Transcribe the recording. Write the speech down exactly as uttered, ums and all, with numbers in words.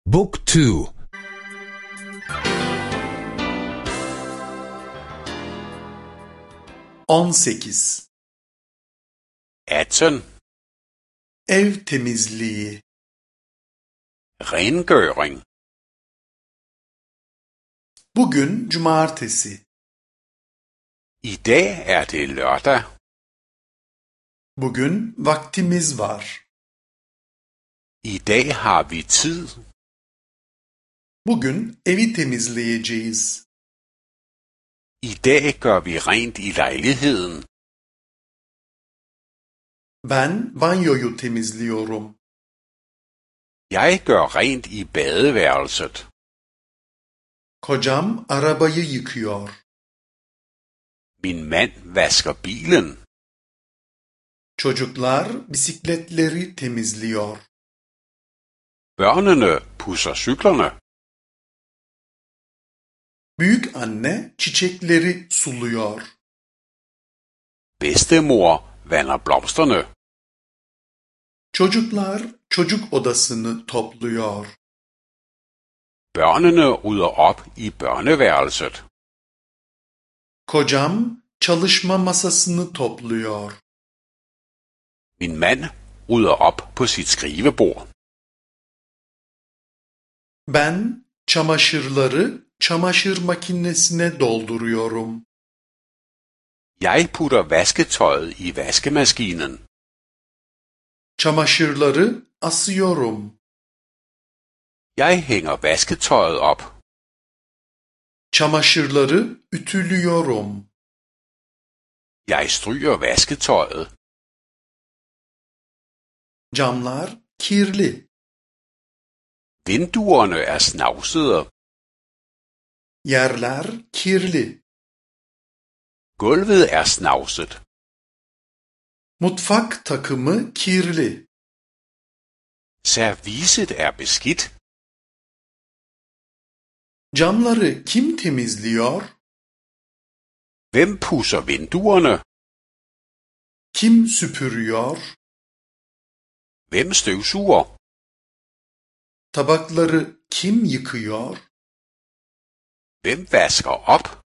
Book two. on sekiz. atten. Ev temizliği. Rengøring. Bugün cumartesi. I dag er det lørdag. Bugün vaktimiz var. I dag har vi tid. Bugün evi temizleyeceğiz. I dag gør vi rent i lejligheden. Ben banyoyu temizliyorum. Jeg gør rent i badeværelset. Kocam arabayı yıkıyor. Min mand vasker bilen. Çocuklar bisikletleri temizliyor. Børnene pudser cyklerne. Büyük anne çiçekleri suluyor. Bedstemor vander blomsterne. Çocuklar çocuk odasını topluyor. Børnene rydder op i børneværelset. Kocam çalışma masasını topluyor. Min mand rydder op på sit skrivebord. Ben çamaşırları çamaşır makinesine dolduruyorum. Jeg putter vasketøjet i vaskemaskinen. Çamaşırları asıyorum. Jeg hænger vasketøjet op. Çamaşırları ütülüyorum. Jeg stryger vasketøjet. Camlar kirli. Vinduerne er snavsede. Yerler kirli. Gulvet er snavset. Mutfak takımı kirli. Serviset er beskidt. Camları kim temizliyor? Hvem pudser vinduerne? Kim süpürüyor? Hvem støvsuger? Tabakları kim yıkıyor? Hvem vasker op?